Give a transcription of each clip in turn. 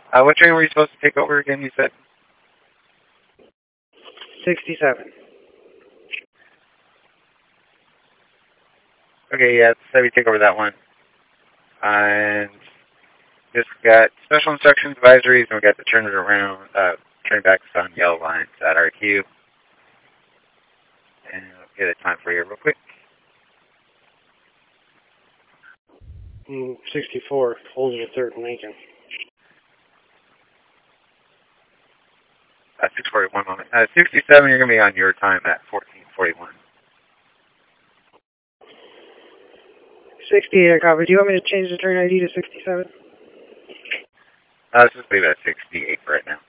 What train were you supposed to take over again, you said? 67. Okay, yeah, so we take over that one. And just got special instructions, advisories, and we got the turn it around, turn back on yellow lines at RQ. And I'll get a time for you real quick. 64, holding a third in Lincoln. 6:41 moment. 67, you're going to be on your time at 14:41. 68, copy. Do you want me to change the turn ID to 67? Let's just leave it at 68 right now.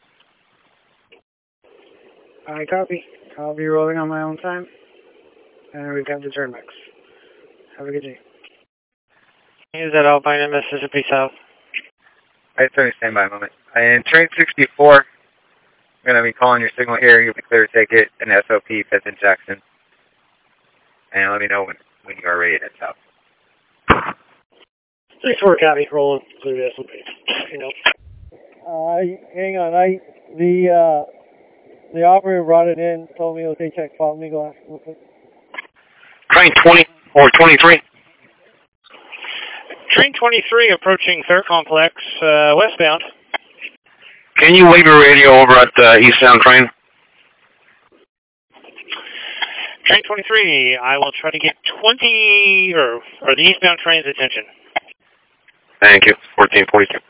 I copy. I'll be rolling on my own time. And we've got the turn mix. Have a good day. Is that Alpine and Mississippi South? Alright, so stand by a moment. And train 64, I'm going to be calling your signal here. You'll be clear to take it. And SOP, 5th and Jackson. And let me know when you are ready to head south. 64, copy. Rolling. Clear to SOP. Hang on. The operator brought it in, told me, okay, check, follow me, go ask real quick. Train 20 or 23. Train 23 approaching Fair Complex, westbound. Can you wave your radio over at the eastbound train? Train 23, I will try to get 20, or the eastbound train's attention. Thank you. 1442.